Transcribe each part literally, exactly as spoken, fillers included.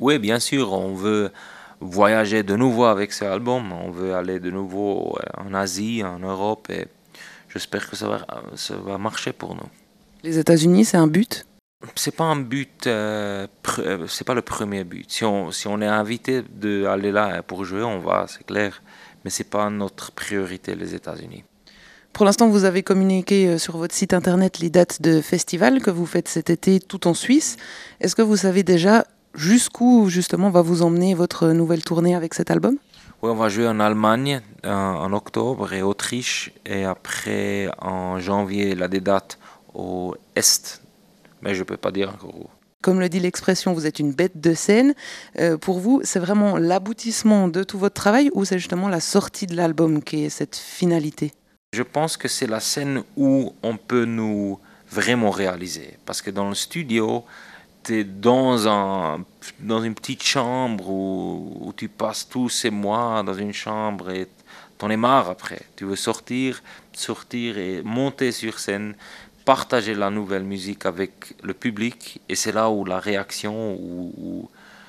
Oui, bien sûr, on veut voyager de nouveau avec ce album. On veut aller de nouveau euh, en Asie, en Europe, et j'espère que ça va, ça va marcher pour nous. Les États-Unis, c'est un but? C'est pas un but, euh, pr- euh, c'est pas le premier but. Si on, si on est invité d'aller là pour jouer, on va, c'est clair. Mais c'est pas notre priorité, les États-Unis. Pour l'instant, vous avez communiqué euh, sur votre site internet les dates de festivals que vous faites cet été tout en Suisse. Est-ce que vous savez déjà jusqu'où justement va vous emmener votre nouvelle tournée avec cet album? Oui, on va jouer en Allemagne en, en octobre et Autriche. Et après, en janvier, il a des dates au Est. Mais je peux pas dire encore où. Comme le dit l'expression, vous êtes une bête de scène. Euh, pour vous, c'est vraiment l'aboutissement de tout votre travail ou c'est justement la sortie de l'album qui est cette finalité? Je pense que c'est la scène où on peut nous vraiment réaliser. Parce que dans le studio, tu es dans, un, dans une petite chambre où, où tu passes tous ces mois dans une chambre et t'en es marre après. Tu veux sortir, sortir et monter sur scène, partager la nouvelle musique avec le public. Et c'est là où la réaction, où, où,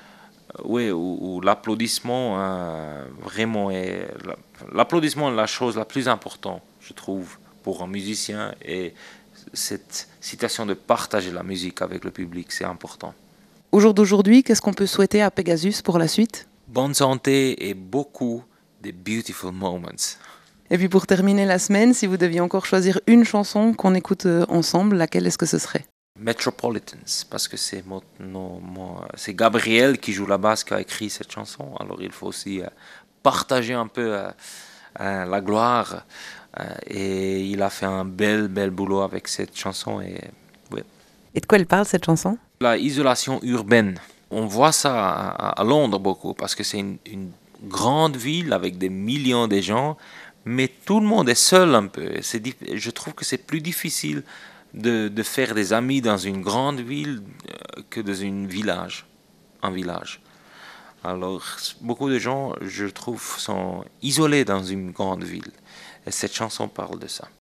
oui, où, où l'applaudissement euh, vraiment est... L'applaudissement est la chose la plus importante, je trouve, pour un musicien. Et cette citation de partager la musique avec le public, c'est important. Au jour d'aujourd'hui, qu'est-ce qu'on peut souhaiter à Pegasus pour la suite? Bonne santé et beaucoup de beautiful moments. Et puis pour terminer la semaine, si vous deviez encore choisir une chanson qu'on écoute euh, ensemble, laquelle est-ce que ce serait? Metropolitans, parce que c'est mon, non, mon, c'est Gabriel qui joue la basse qui a écrit cette chanson. Alors il faut aussi euh, partager un peu euh, euh, la gloire. Euh, et il a fait un bel, bel boulot avec cette chanson. Et, ouais. Et de quoi elle parle cette chanson? La isolation urbaine. On voit ça à, à Londres beaucoup, parce que c'est une, une grande ville avec des millions de gens, mais tout le monde est seul un peu. C'est, je trouve que c'est plus difficile de, de faire des amis dans une grande ville euh, que dans un village, un village. Alors, beaucoup de gens, je trouve, sont isolés dans une grande ville. Et cette chanson parle de ça.